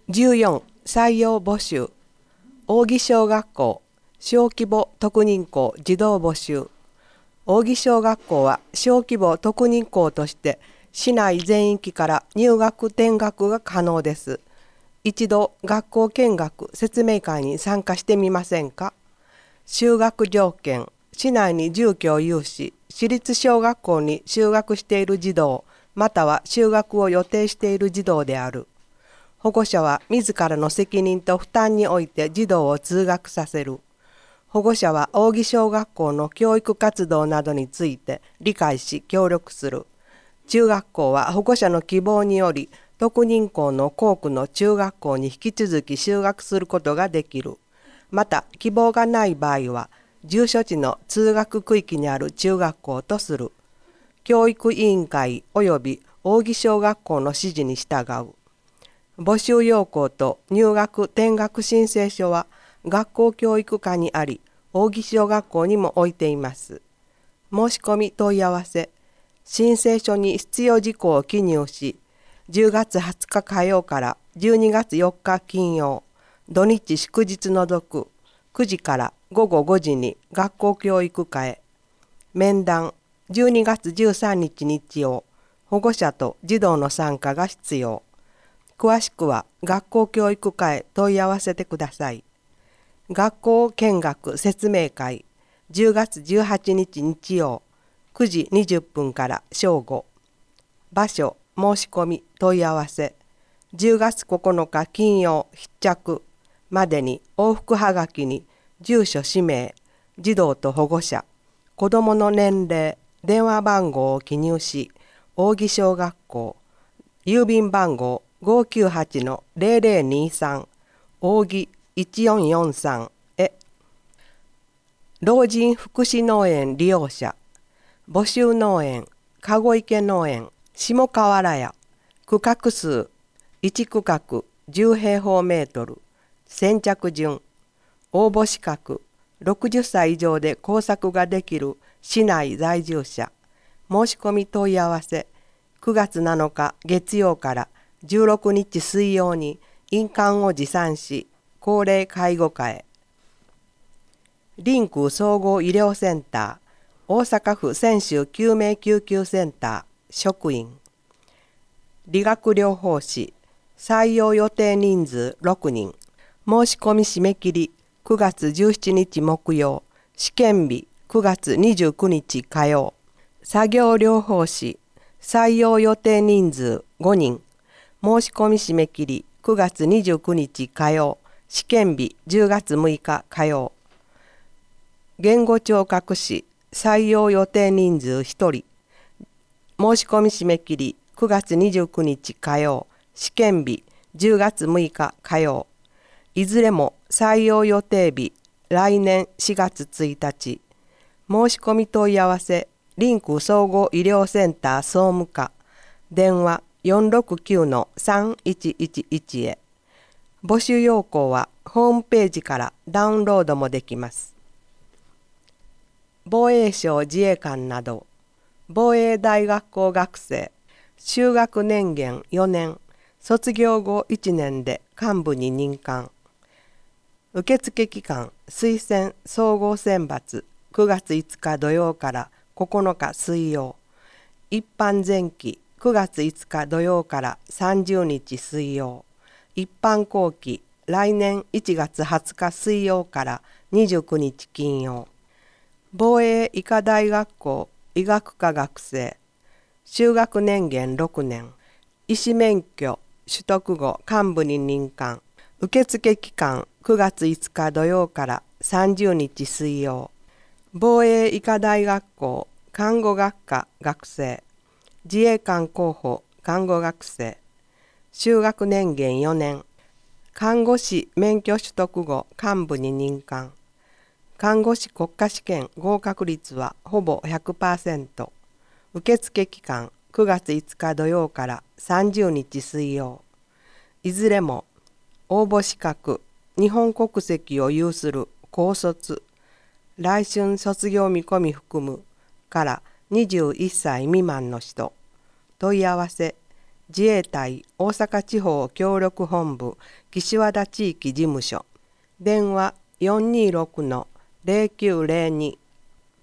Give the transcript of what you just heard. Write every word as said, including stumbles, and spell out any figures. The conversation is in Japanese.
じゅうよん採用募集。扇小学校小規模特認校児童募集。扇小学校は小規模特認校として市内全域から入学転学が可能です。一度学校見学説明会に参加してみませんか。就学条件、市内に住居を有し、私立小学校に就学している児童、または就学を予定している児童である。保護者は自らの責任と負担において児童を通学させる。保護者は扇小学校の教育活動などについて理解し協力する。中学校は保護者の希望により特認校の校区の中学校に引き続き就学することができる。また希望がない場合は住所地の通学区域にある中学校とする。教育委員会及び扇小学校の指示に従う。募集要項と入学転学申請書は学校教育課にあり、扇小学校にも置いています。申し込み問い合わせ。申請書に必要事項を記入し、じゅうがつはつか火曜からじゅうにがつよっか金曜、土日祝日除くくじからごごごじに学校教育課へ。面談じゅうにがつじゅうさんにち日曜、保護者と児童の参加が必要。詳しくは学校教育課へ問い合わせてください。学校見学説明会じゅうがつじゅうはちにち日曜くじにじゅっぷんから正午。場所申し込み問い合わせじゅうがつここのか金曜必着までに往復はがきに住所氏名、児童と保護者、子どもの年齢、電話番号を記入し、扇小学校郵便番号 ごーきゅうはちのゼロゼロにさん 扇いちよんよんさんへ。老人福祉農園利用者募集農園籠池農園下河原屋区画数いち区画じゅうへいほうメートル先着順応募資格ろくじゅっさい以上で工作ができる市内在住者。申し込み問い合わせくがつなのか月曜からじゅうろくにち水曜に印鑑を持参し高齢介護課へ。リンク総合医療センター大阪府泉州救命救急センター職員。理学療法士採用予定人数ろくにん。申し込み締め切りくがつじゅうしちにち木曜、試験日くがつにじゅうくにち火曜。作業療法士採用予定人数ごにん。申し込み締め切りくがつにじゅうくにち火曜、試験日じゅうがつむいか火曜。言語聴覚士採用予定人数ひとり。申し込み締め切りくがつにじゅうくにち火曜、試験日じゅうがつむいか火曜。いずれも採用予定日来年しがつついたち。申し込み問い合わせリンク総合医療センター総務課電話 よんろくきゅうのさんいちいちいち へ。募集要項はホームページからダウンロードもできます。防衛省自衛官など防衛大学校学生修学年限よねん卒業後いちねんで幹部に任官。受付期間推薦総合選抜くがついつか土曜からここのか水曜。一般前期くがついつか土曜からさんじゅうにち水曜。一般後期来年いちがつはつか水曜からにじゅうくにち金曜。防衛医科大学校医学科学生修学年限ろくねん。医師免許取得後幹部に任官。受付期間くがついつか土曜からさんじゅうにち水曜。防衛医科大学校看護学科学生自衛官候補看護学生修学年限よねん。看護師免許取得後幹部に任官。看護師国家試験合格率はほぼ ひゃくパーセント。受付期間くがついつか土曜からさんじゅうにち水曜。いずれも応募資格日本国籍を有する高卒来春卒業見込み含むからにじゅういっさい未満の人。問い合わせ自衛隊大阪地方協力本部岸和田地域事務所電話 よんにーろくのゼロきゅうゼロに